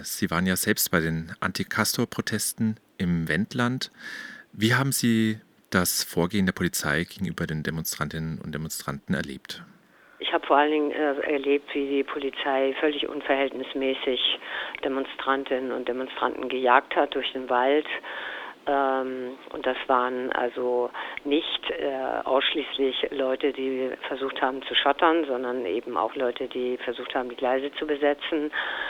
Sie waren ja selbst bei den Anti-Castor-Protesten im Wendland. Wie haben Sie das Vorgehen der Polizei gegenüber den Demonstrantinnen und Demonstranten erlebt? Ich habe vor allen Dingen erlebt, wie die Polizei völlig unverhältnismäßig Demonstrantinnen und Demonstranten gejagt hat durch den Wald. Und das waren also nicht ausschließlich Leute, die versucht haben zu schottern, sondern eben auch Leute, die versucht haben, die Gleise zu besetzen.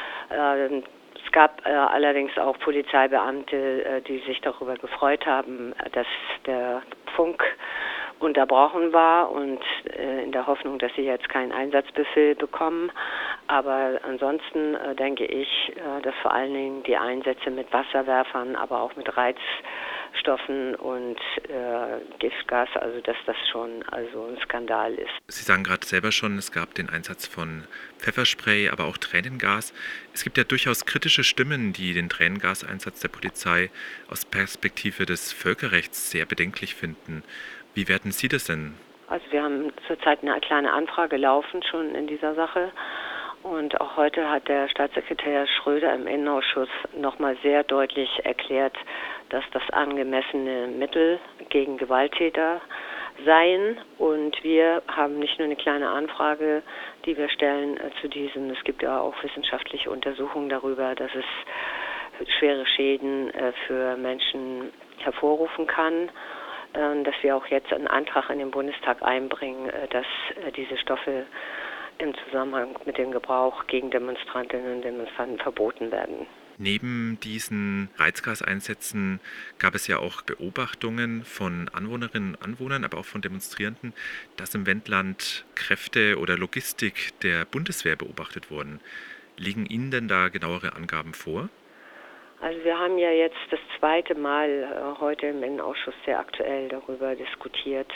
Es gab allerdings auch Polizeibeamte, die sich darüber gefreut haben, dass der Funk unterbrochen war und in der Hoffnung, dass sie jetzt keinen Einsatzbefehl bekommen. Aber ansonsten denke ich, dass vor allen Dingen die Einsätze mit Wasserwerfern, aber auch mit Reizstoffen und Giftgas, also dass das schon also ein Skandal ist. Sie sagen gerade selber schon, es gab den Einsatz von Pfefferspray, aber auch Tränengas. Es gibt ja durchaus kritische Stimmen, die den Tränengaseinsatz der Polizei aus Perspektive des Völkerrechts sehr bedenklich finden. Wie werten Sie das denn? Also wir haben zurzeit eine kleine Anfrage laufen schon in dieser Sache. Und auch heute hat der Staatssekretär Schröder im Innenausschuss nochmal sehr deutlich erklärt, dass das angemessene Mittel gegen Gewalttäter seien. Und wir haben nicht nur eine kleine Anfrage, die wir stellen zu diesem. Es gibt ja auch wissenschaftliche Untersuchungen darüber, dass es schwere Schäden für Menschen hervorrufen kann, dass wir auch jetzt einen Antrag in den Bundestag einbringen, dass diese Stoffe im Zusammenhang mit dem Gebrauch gegen Demonstrantinnen und Demonstranten verboten werden. Neben diesen Reizgaseinsätzen gab es ja auch Beobachtungen von Anwohnerinnen und Anwohnern, aber auch von Demonstrierenden, dass im Wendland Kräfte oder Logistik der Bundeswehr beobachtet wurden. Liegen Ihnen denn da genauere Angaben vor? Also wir haben ja jetzt das zweite Mal heute im Innenausschuss sehr aktuell darüber diskutiert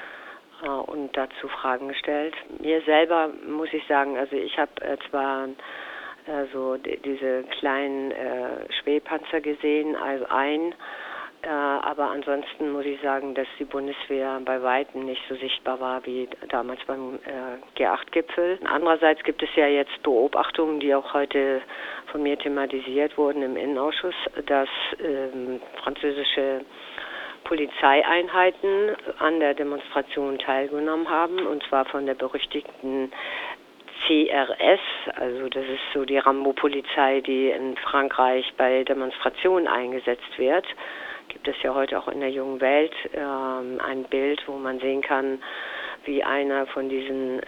und dazu Fragen gestellt. Mir selber muss ich sagen, also ich habe zwar so diese kleinen Schwebpanzer gesehen, also aber ansonsten muss ich sagen, dass die Bundeswehr bei Weitem nicht so sichtbar war wie damals beim G8-Gipfel. Andererseits gibt es ja jetzt Beobachtungen, die auch heute von mir thematisiert wurden im Innenausschuss, dass französische Polizeieinheiten an der Demonstration teilgenommen haben, und zwar von der berüchtigten CRS, also das ist so die Rambo-Polizei, die in Frankreich bei Demonstrationen eingesetzt wird. Gibt es ja heute auch in der jungen Welt ein Bild, wo man sehen kann, wie einer von diesen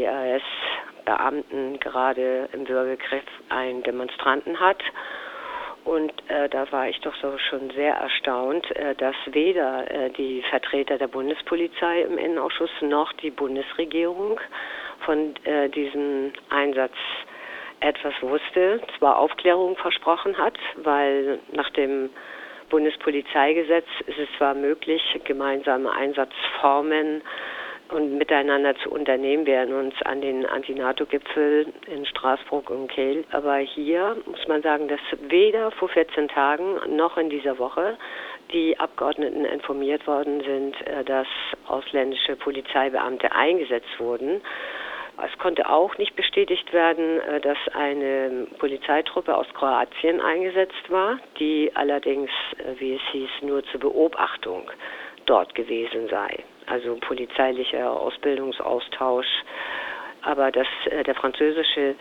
CRS-Beamten gerade im Würgegriff einen Demonstranten hat. Und da war ich doch so schon sehr erstaunt, dass weder die Vertreter der Bundespolizei im Innenausschuss noch die Bundesregierung von diesem Einsatz etwas wusste, zwar Aufklärung versprochen hat, weil nach dem Bundespolizeigesetz ist es zwar möglich, gemeinsame Einsatzformen und miteinander zu unternehmen. Wir erinnern uns an den Anti-NATO-Gipfel in Straßburg und Kehl. Aber hier muss man sagen, dass weder vor 14 Tagen noch in dieser Woche die Abgeordneten informiert worden sind, dass ausländische Polizeibeamte eingesetzt wurden. Es konnte auch nicht bestätigt werden, dass eine Polizeitruppe aus Kroatien eingesetzt war, die allerdings, wie es hieß, nur zur Beobachtung dort gewesen sei. Also polizeilicher Ausbildungsaustausch. Aber dass der französische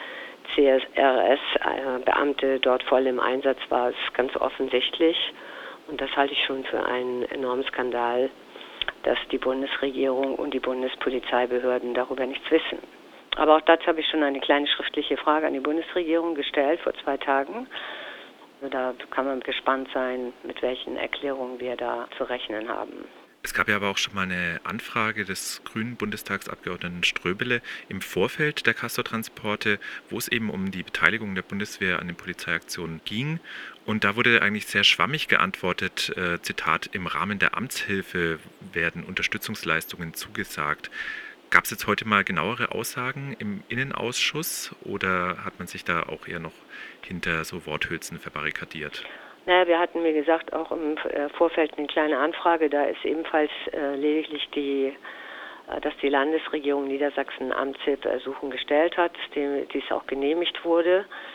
CRS-Beamte dort voll im Einsatz war, ist ganz offensichtlich. Und das halte ich schon für einen enormen Skandal, dass die Bundesregierung und die Bundespolizeibehörden darüber nichts wissen. Aber auch dazu habe ich schon eine kleine schriftliche Frage an die Bundesregierung gestellt vor 2 Tagen. Also da kann man gespannt sein, mit welchen Erklärungen wir da zu rechnen haben. Es gab ja aber auch schon mal eine Anfrage des grünen Bundestagsabgeordneten Ströbele im Vorfeld der Castor-Transporte, wo es eben um die Beteiligung der Bundeswehr an den Polizeiaktionen ging. Und da wurde eigentlich sehr schwammig geantwortet, Zitat, im Rahmen der Amtshilfe werden Unterstützungsleistungen zugesagt. Gab es jetzt heute mal genauere Aussagen im Innenausschuss oder hat man sich da auch eher noch hinter so Worthülsen verbarrikadiert? Naja, wir hatten, wie gesagt, auch im Vorfeld eine kleine Anfrage. Da ist ebenfalls lediglich dass die Landesregierung Niedersachsen Amtshilfeersuchen gestellt hat, dies auch genehmigt wurde.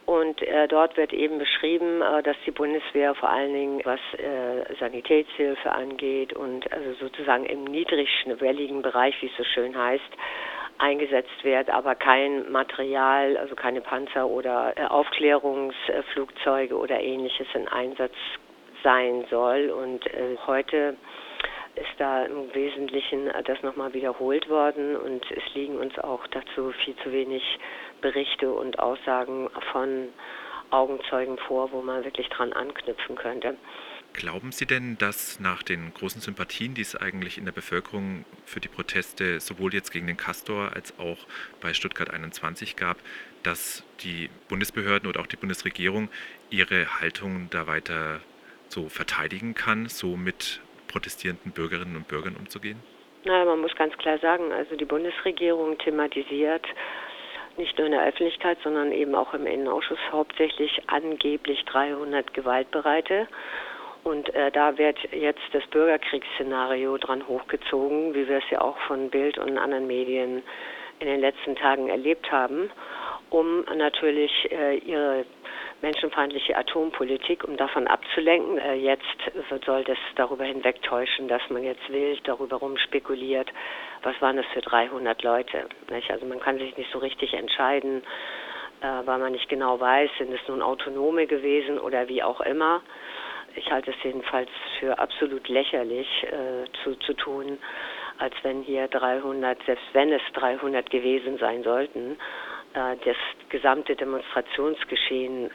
Und dort wird eben beschrieben, dass die Bundeswehr vor allen Dingen, was Sanitätshilfe angeht und also sozusagen im niedrigschwelligen Bereich, wie es so schön heißt, eingesetzt wird, aber kein Material, also keine Panzer oder Aufklärungsflugzeuge oder ähnliches in Einsatz sein soll. Und heute ist da im Wesentlichen das nochmal wiederholt worden und es liegen uns auch dazu viel zu wenig Berichte und Aussagen von Augenzeugen vor, wo man wirklich dran anknüpfen könnte. Glauben Sie denn, dass nach den großen Sympathien, die es eigentlich in der Bevölkerung für die Proteste sowohl jetzt gegen den Castor als auch bei Stuttgart 21 gab, dass die Bundesbehörden oder auch die Bundesregierung ihre Haltung da weiter so verteidigen kann, so mit protestierenden Bürgerinnen und Bürgern umzugehen? Naja, man muss ganz klar sagen, also die Bundesregierung thematisiert nicht nur in der Öffentlichkeit, sondern eben auch im Innenausschuss hauptsächlich angeblich 300 Gewaltbereite. Und da wird jetzt das Bürgerkriegsszenario dran hochgezogen, wie wir es ja auch von Bild und anderen Medien in den letzten Tagen erlebt haben, um natürlich ihre menschenfeindliche Atompolitik, um davon abzulenken. Jetzt soll das darüber hinwegtäuschen, dass man jetzt wild darüber rumspekuliert, was waren das für 300 Leute. Nicht? Also man kann sich nicht so richtig entscheiden, weil man nicht genau weiß, sind es nun Autonome gewesen oder wie auch immer. Ich halte es jedenfalls für absolut lächerlich zu tun, als wenn hier 300, selbst wenn es 300 gewesen sein sollten, das gesamte Demonstrationsgeschehen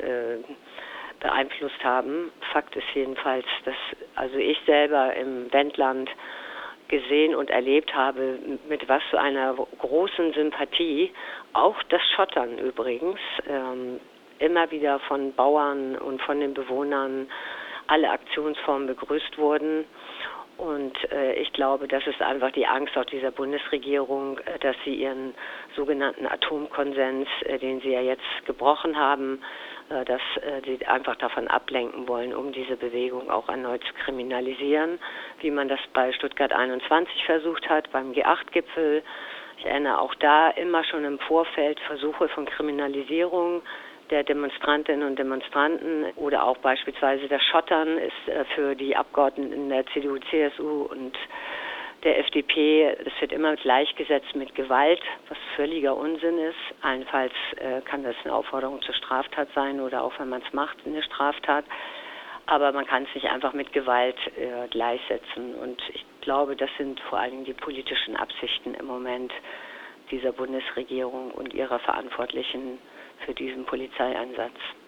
beeinflusst haben. Fakt ist jedenfalls, dass also ich selber im Wendland gesehen und erlebt habe, mit was für einer großen Sympathie, auch das Schottern übrigens, immer wieder von Bauern und von den Bewohnern alle Aktionsformen begrüßt wurden. Und ich glaube, das ist einfach die Angst auch dieser Bundesregierung, dass sie ihren sogenannten Atomkonsens, den sie ja jetzt gebrochen haben, dass sie einfach davon ablenken wollen, um diese Bewegung auch erneut zu kriminalisieren, wie man das bei Stuttgart 21 versucht hat, beim G8-Gipfel. Ich erinnere auch da immer schon im Vorfeld Versuche von Kriminalisierung der Demonstrantinnen und Demonstranten oder auch beispielsweise das Schottern ist für die Abgeordneten der CDU, CSU und der FDP, das wird immer gleichgesetzt mit Gewalt, was völliger Unsinn ist. Allenfalls kann das eine Aufforderung zur Straftat sein oder auch wenn man es macht, eine Straftat. Aber man kann es nicht einfach mit Gewalt gleichsetzen. Und ich glaube, das sind vor allen Dingen die politischen Absichten im Moment dieser Bundesregierung und ihrer Verantwortlichen für diesen Polizeieinsatz.